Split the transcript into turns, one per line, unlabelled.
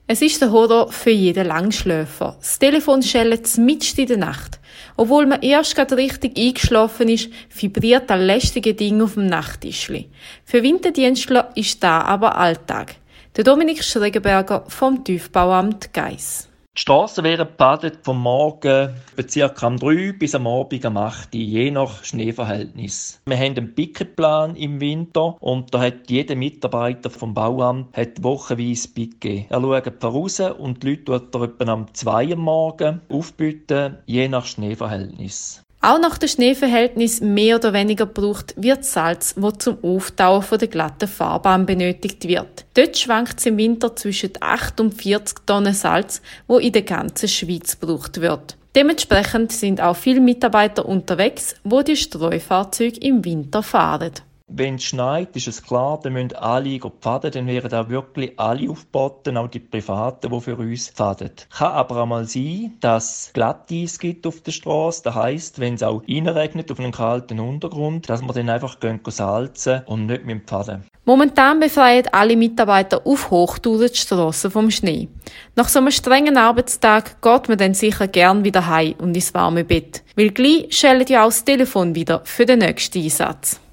Es ist der Horror für jeden Langschläfer. Das Telefon schellt mitten in der Nacht. Obwohl man erst gerade richtig eingeschlafen ist, vibriert das lästige Ding auf dem Nachttischli. Für Winterdienstler ist das aber Alltag. Der Dominik Schregenberger vom Tiefbauamt Geiss.
Die Strassen werden gebadet vom Morgen ca. um 3 bis am Abend um 8 Uhr, je nach Schneeverhältnis. Wir haben einen Picketplan im Winter und da hat jeder Mitarbeiter vom Bauamt wochenweise Picket. Er schaut voraus und die Leute tut er etwa um 2 Uhr am Morgen aufbieten, je nach Schneeverhältnis.
Auch nach dem Schneeverhältnis mehr oder weniger gebraucht wird Salz, das zum Auftauen der glatten Fahrbahn benötigt wird. Dort schwankt es im Winter zwischen 8 und 40 Tonnen Salz, wo in der ganzen Schweiz gebraucht wird. Dementsprechend sind auch viele Mitarbeiter unterwegs, wo die Streufahrzeuge im Winter fahren.
Wenn es schneit, ist es klar, dann müssen alle pfaden, dann werden auch wirklich alle aufgeboten, auch die Privaten, die für uns pfaden. Kann aber auch mal sein, dass es Glatteis gibt auf der Straße. Das heisst, wenn es auch reinregnet auf einen kalten Untergrund, dass wir dann einfach salzen und nicht mit dem Pfaden.
Momentan befreien alle Mitarbeiter auf Hochtouren die Strassen vom Schnee. Nach so einem strengen Arbeitstag geht man dann sicher gern wieder heim und ins warme Bett. Weil gleich schellt ja auch das Telefon wieder für den nächsten Einsatz.